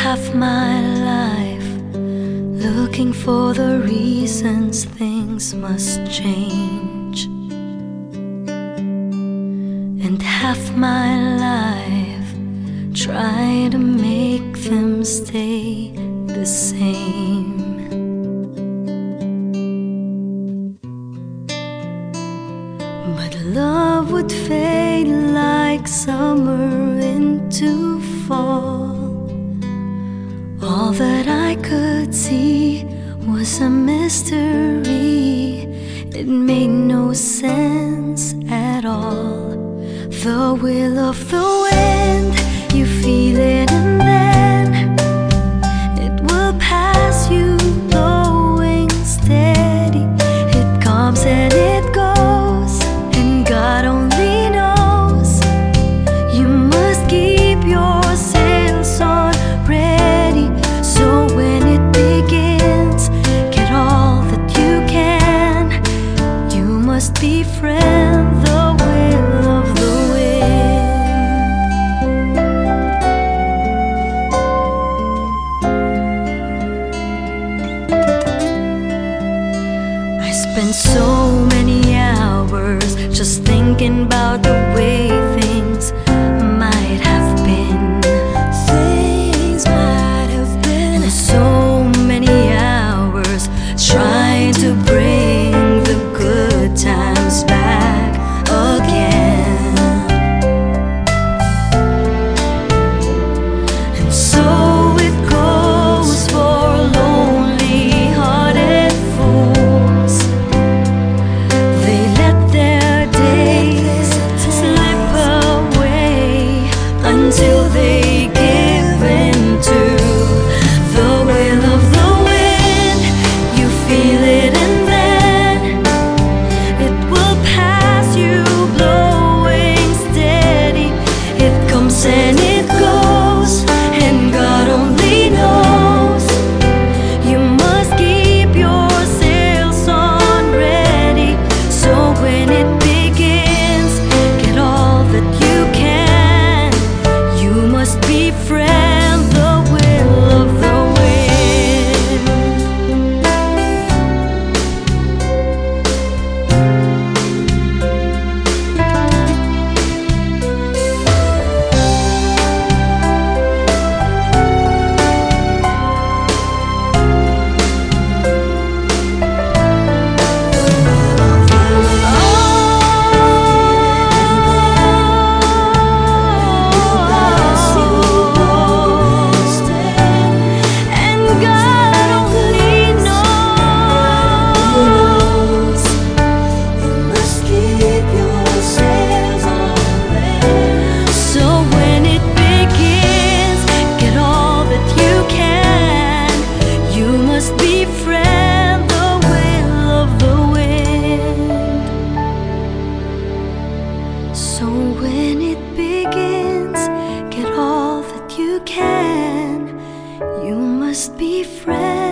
half my life looking for the reasons things must change, and half my life trying to make them stay the same. But love would fade like summer into fall. All that I could see was a mystery. It made no sense at all. The will of the wind, you feel it and then it will pass you, blowing steady. It comes and it goes, and God only knows. You must keep your sails on ready, so when it begins, get all that you can. You must befriend the will of the wind. I spent so many hours just thinking about the way things might have been. Things might have been. And so many hours trying to bring the good times back again. And so it goes for lonely-hearted fools. They let their days slip away until they give in to the will of the wind. You feel it and then it will pass you, blowing steady. It comes and it goes, and God only knows. You must keep your sails on ready, so when it begins, get all that you can. You must befriend the will of the wind. And God only knows. You must keep your sails on ready, so when it begins, get all that you can. You must befriend the will of the wind. So when it begins, get all that you can. You must befriend